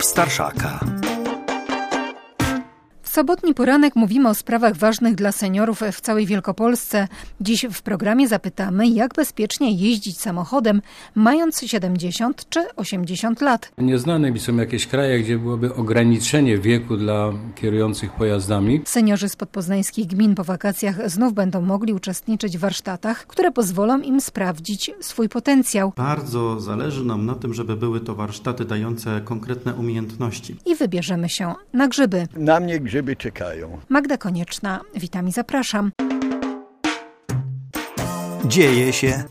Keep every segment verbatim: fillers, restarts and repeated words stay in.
Klub Starszaka. W sobotni poranek mówimy o sprawach ważnych dla seniorów w całej Wielkopolsce. Dziś w programie zapytamy, jak bezpiecznie jeździć samochodem, mając siedemdziesiąt czy osiemdziesiąt lat. Nieznane mi są jakieś kraje, gdzie byłoby ograniczenie wieku dla kierujących pojazdami. Seniorzy z podpoznańskich gmin po wakacjach znów będą mogli uczestniczyć w warsztatach, które pozwolą im sprawdzić swój potencjał. Bardzo zależy nam na tym, żeby były to warsztaty dające konkretne umiejętności. I wybierzemy się na grzyby. Na mnie grzyby czekają. Magda Konieczna, witam i zapraszam. Dzieje się.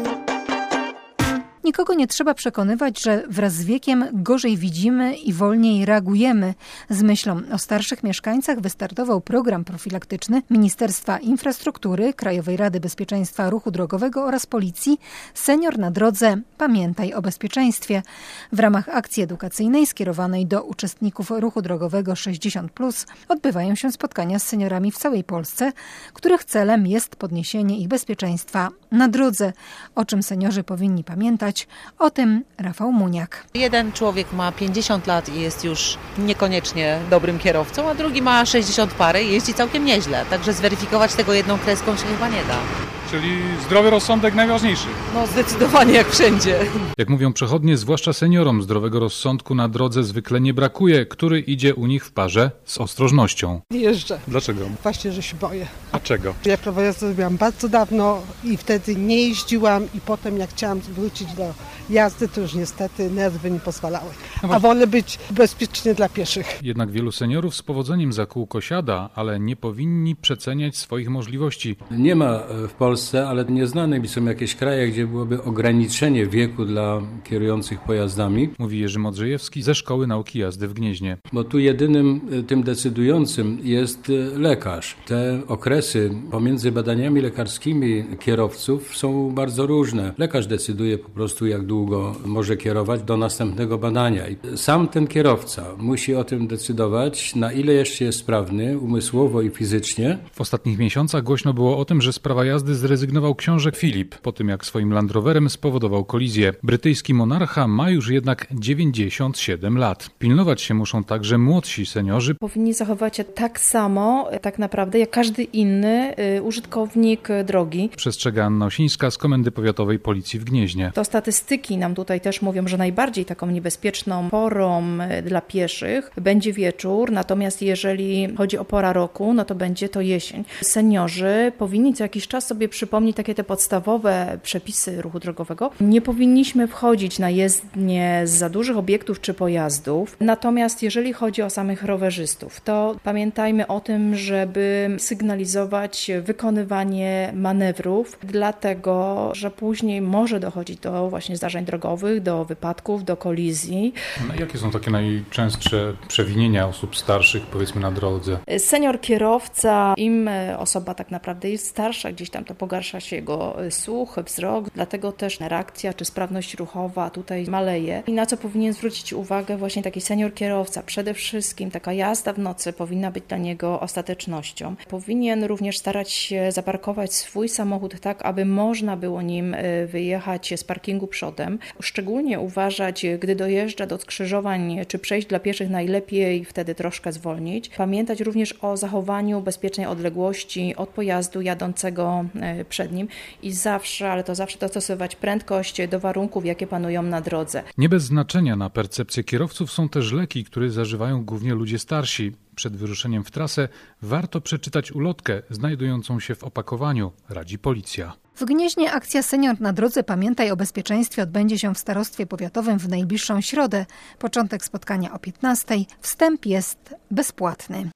Nikogo nie trzeba przekonywać, że wraz z wiekiem gorzej widzimy i wolniej reagujemy. Z myślą o starszych mieszkańcach wystartował program profilaktyczny Ministerstwa Infrastruktury, Krajowej Rady Bezpieczeństwa Ruchu Drogowego oraz Policji Senior na drodze. Pamiętaj o bezpieczeństwie. W ramach akcji edukacyjnej skierowanej do uczestników ruchu drogowego sześćdziesiąt plus odbywają się spotkania z seniorami w całej Polsce, których celem jest podniesienie ich bezpieczeństwa na drodze. O czym seniorzy powinni pamiętać? O tym Rafał Muniak. Jeden człowiek ma pięćdziesiąt lat i jest już niekoniecznie dobrym kierowcą, a drugi ma sześćdziesiąt parę i jeździ całkiem nieźle. Także zweryfikować tego jedną kreską się chyba nie da. Czyli zdrowy rozsądek najważniejszy. No zdecydowanie jak wszędzie. Jak mówią przechodnie, zwłaszcza seniorom, zdrowego rozsądku na drodze zwykle nie brakuje, który idzie u nich w parze z ostrożnością. Nie jeżdżę. Dlaczego? Właśnie, że się boję. A czego? Ja prawo jazdy zrobiłam bardzo dawno i wtedy nie jeździłam i potem jak chciałam wrócić do jazdy, to już niestety nerwy nie pozwalały. A wolę być bezpiecznie dla pieszych. Jednak wielu seniorów z powodzeniem za kółko siada, ale nie powinni przeceniać swoich możliwości. Nie ma w Polsce, ale nieznane mi są jakieś kraje, gdzie byłoby ograniczenie wieku dla kierujących pojazdami. Mówi Jerzy Modrzejewski ze Szkoły Nauki Jazdy w Gnieźnie. Bo tu jedynym tym decydującym jest lekarz. Te okresy pomiędzy badaniami lekarskimi kierowców są bardzo różne. Lekarz decyduje po prostu, jak długo może kierować do następnego badania. I sam ten kierowca musi o tym decydować, na ile jeszcze jest sprawny umysłowo i fizycznie. W ostatnich miesiącach głośno było o tym, że z prawa jazdy zrezygnował książę Filip, po tym jak swoim Land Roverem spowodował kolizję. Brytyjski monarcha ma już jednak dziewięćdziesiąt siedem lat. Pilnować się muszą także młodsi seniorzy. Powinni zachować się tak samo, tak naprawdę, jak każdy inny y, użytkownik drogi. Przestrzega Anna Osińska z Komendy Powiatowej Policji w Gnieźnie. To statystyki nam tutaj też mówią, że najbardziej taką niebezpieczną porą dla pieszych będzie wieczór, natomiast jeżeli chodzi o pora roku, no to będzie to jesień. Seniorzy powinni co jakiś czas sobie przypomnieć takie te podstawowe przepisy ruchu drogowego. Nie powinniśmy wchodzić na jezdnie z za dużych obiektów czy pojazdów, natomiast jeżeli chodzi o samych rowerzystów, to pamiętajmy o tym, żeby sygnalizować wykonywanie manewrów, dlatego, że później może dochodzić do właśnie zdarzeń drogowych, do wypadków, do kolizji. No, jakie są takie najczęstsze przewinienia osób starszych, powiedzmy, na drodze? Senior kierowca, im osoba tak naprawdę jest starsza, gdzieś tam to pogarsza się jego słuch, wzrok, dlatego też reakcja czy sprawność ruchowa tutaj maleje. I na co powinien zwrócić uwagę właśnie taki senior kierowca? Przede wszystkim taka jazda w nocy powinna być dla niego ostatecznością. Powinien również starać się zaparkować swój samochód tak, aby można było nim wyjechać z parkingu przodem. Szczególnie uważać, gdy dojeżdża do skrzyżowań czy przejść dla pieszych, najlepiej wtedy troszkę zwolnić. Pamiętać również o zachowaniu bezpiecznej odległości od pojazdu jadącego przed nim i zawsze, ale to zawsze dostosować prędkość do warunków, jakie panują na drodze. Nie bez znaczenia na percepcję kierowców są też leki, które zażywają głównie ludzie starsi. Przed wyruszeniem w trasę warto przeczytać ulotkę znajdującą się w opakowaniu, radzi policja. W Gnieźnie akcja Senior na drodze Pamiętaj o bezpieczeństwie odbędzie się w Starostwie Powiatowym w najbliższą środę. Początek spotkania o piętnastej. Wstęp jest bezpłatny.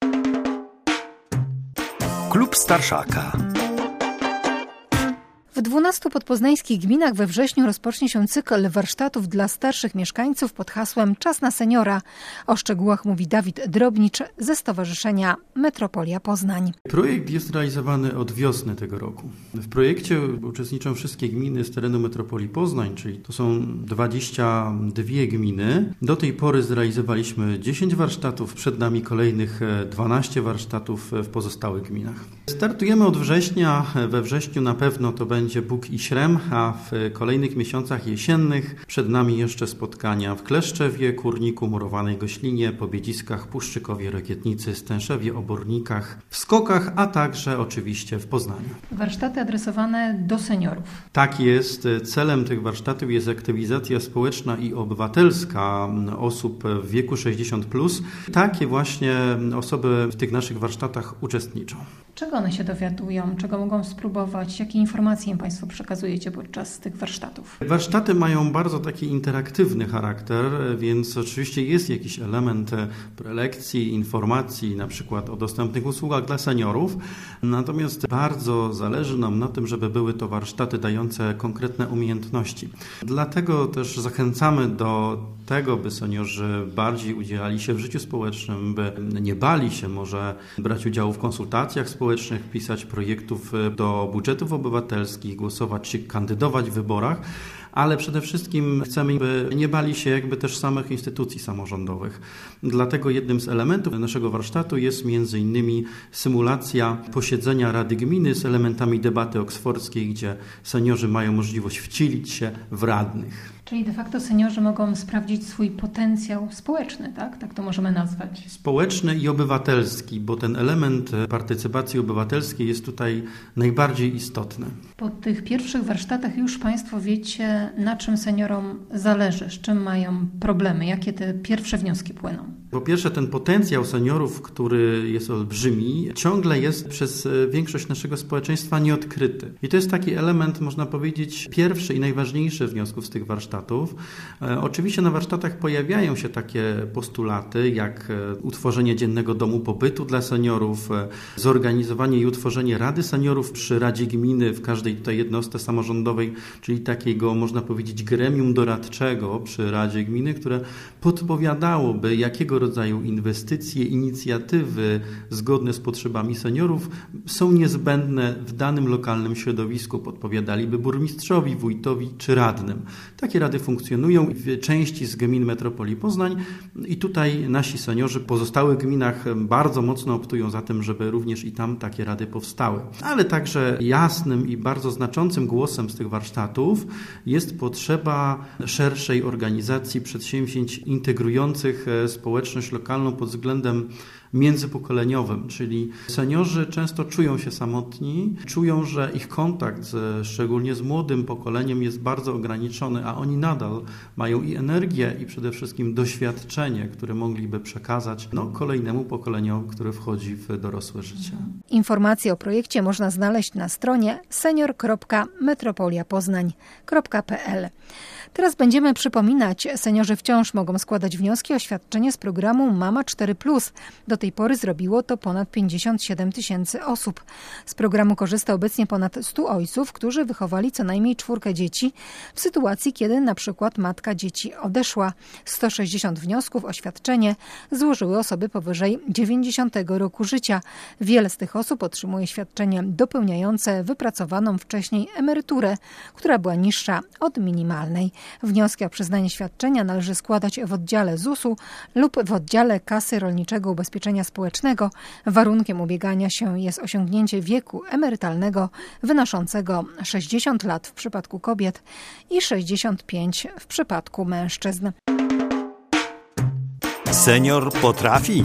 Klub Starszaka. W dwunastu podpoznańskich gminach we wrześniu rozpocznie się cykl warsztatów dla starszych mieszkańców pod hasłem Czas na seniora. O szczegółach mówi Dawid Drobnicz ze Stowarzyszenia Metropolia Poznań. Projekt jest realizowany od wiosny tego roku. W projekcie uczestniczą wszystkie gminy z terenu Metropolii Poznań, czyli to są dwadzieścia dwie gminy. Do tej pory zrealizowaliśmy dziesięć warsztatów, przed nami kolejnych dwanaście warsztatów w pozostałych gminach. Startujemy od września. We wrześniu na pewno to będzie będzie Bóg i Śrem, a w kolejnych miesiącach jesiennych przed nami jeszcze spotkania w Kleszczewie, Kurniku, Murowanej Goślinie, Pobiedziskach, Puszczykowie, Rokietnicy, Stęszewie, Obornikach, w Skokach, a także oczywiście w Poznaniu. Warsztaty adresowane do seniorów. Tak jest. Celem tych warsztatów jest aktywizacja społeczna i obywatelska osób w wieku sześćdziesiąt plus. Takie właśnie osoby w tych naszych warsztatach uczestniczą. Czego one się dowiadują? Czego mogą spróbować? Jakie informacje im Państwo przekazujecie podczas tych warsztatów? Warsztaty mają bardzo taki interaktywny charakter, więc oczywiście jest jakiś element prelekcji, informacji, na przykład o dostępnych usługach dla seniorów. Natomiast bardzo zależy nam na tym, żeby były to warsztaty dające konkretne umiejętności. Dlatego też zachęcamy do tego, by seniorzy bardziej udzielali się w życiu społecznym, by nie bali się może brać udziału w konsultacjach społecznych, pisać projektów do budżetów obywatelskich, głosować czy kandydować w wyborach, ale przede wszystkim chcemy, by nie bali się jakby też samych instytucji samorządowych. Dlatego jednym z elementów naszego warsztatu jest między innymi symulacja posiedzenia Rady Gminy z elementami debaty oksfordzkiej, gdzie seniorzy mają możliwość wcielić się w radnych. Czyli de facto seniorzy mogą sprawdzić swój potencjał społeczny, tak? Tak to możemy nazwać. Społeczny i obywatelski, bo ten element partycypacji obywatelskiej jest tutaj najbardziej istotny. Po tych pierwszych warsztatach już Państwo wiecie, na czym seniorom zależy, z czym mają problemy, jakie te pierwsze wnioski płyną. Po pierwsze, ten potencjał seniorów, który jest olbrzymi, ciągle jest przez większość naszego społeczeństwa nieodkryty. I to jest taki element, można powiedzieć, pierwszy i najważniejszy wniosków z tych warsztatów. E, oczywiście na warsztatach pojawiają się takie postulaty, jak utworzenie dziennego domu pobytu dla seniorów, e, zorganizowanie i utworzenie Rady Seniorów przy Radzie Gminy w każdej tutaj jednostce samorządowej, czyli takiego, można powiedzieć, gremium doradczego przy Radzie Gminy, które podpowiadałoby, jakiego rodzaju inwestycje, inicjatywy zgodne z potrzebami seniorów są niezbędne w danym lokalnym środowisku. Podpowiadaliby burmistrzowi, wójtowi czy radnym. Takie rady funkcjonują w części z gmin metropolii Poznań i tutaj nasi seniorzy w pozostałych gminach bardzo mocno optują za tym, żeby również i tam takie rady powstały. Ale także jasnym i bardzo znaczącym głosem z tych warsztatów jest potrzeba szerszej organizacji przedsięwzięć integrujących społeczność lokalną pod względem międzypokoleniowym, czyli seniorzy często czują się samotni, czują, że ich kontakt z, szczególnie z młodym pokoleniem jest bardzo ograniczony, a oni nadal mają i energię i przede wszystkim doświadczenie, które mogliby przekazać no, kolejnemu pokoleniu, które wchodzi w dorosłe życie. Informacje o projekcie można znaleźć na stronie senior kropka metropolia poznań kropka p l. Teraz będziemy przypominać, seniorzy wciąż mogą składać wnioski o świadczenie z programu Mama cztery plus. Do tej pory zrobiło to ponad pięćdziesiąt siedem tysięcy osób. Z programu korzysta obecnie ponad stu ojców, którzy wychowali co najmniej czwórkę dzieci w sytuacji, kiedy na przykład matka dzieci odeszła. sto sześćdziesiąt wniosków o świadczenie złożyły osoby powyżej dziewięćdziesiątego roku życia. Wiele z tych osób otrzymuje świadczenie dopełniające wypracowaną wcześniej emeryturę, która była niższa od minimalnej. Wnioski o przyznanie świadczenia należy składać w oddziale Z U S-u lub w oddziale Kasy Rolniczego Ubezpieczenia Społecznego. Warunkiem ubiegania się jest osiągnięcie wieku emerytalnego wynoszącego sześćdziesiąt lat w przypadku kobiet i sześćdziesiąt pięć w przypadku mężczyzn. Senior potrafi.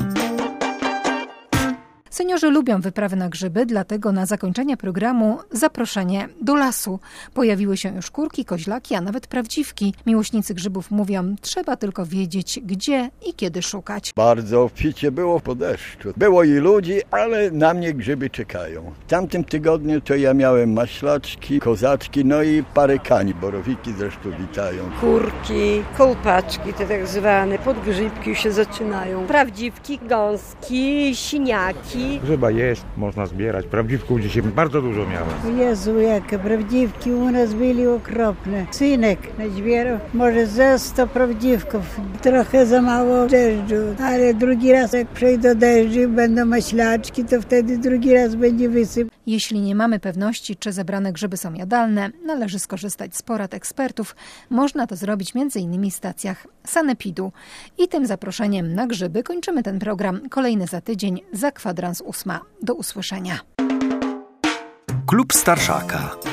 Seniorzy lubią wyprawy na grzyby, dlatego na zakończenie programu zaproszenie do lasu. Pojawiły się już kurki, koźlaki, a nawet prawdziwki. Miłośnicy grzybów mówią, trzeba tylko wiedzieć, gdzie i kiedy szukać. Bardzo obficie było po deszczu. Było i ludzi, ale na mnie grzyby czekają. W tamtym tygodniu to ja miałem maślaczki, kozaczki, no i parę kani, borowiki zresztą witają. Kurki, kołpaczki te tak zwane, podgrzybki już się zaczynają. Prawdziwki, gąski, siniaki. Grzyba jest, można zbierać. Prawdziwków dzisiaj bardzo dużo miałem. Jezu, jakie prawdziwki u nas byli okropne. Synek nazbierał może ze sto prawdziwków. Trochę za mało deszczu, ale drugi raz jak przejdą deszczu, będą maślaczki, to wtedy drugi raz będzie wysyp. Jeśli nie mamy pewności, czy zebrane grzyby są jadalne, należy skorzystać z porad ekspertów. Można to zrobić między innymi w stacjach sanepidu. I tym zaproszeniem na grzyby kończymy ten program. Kolejny za tydzień, za kwadrans ósma. Do usłyszenia. Klub Starszaka.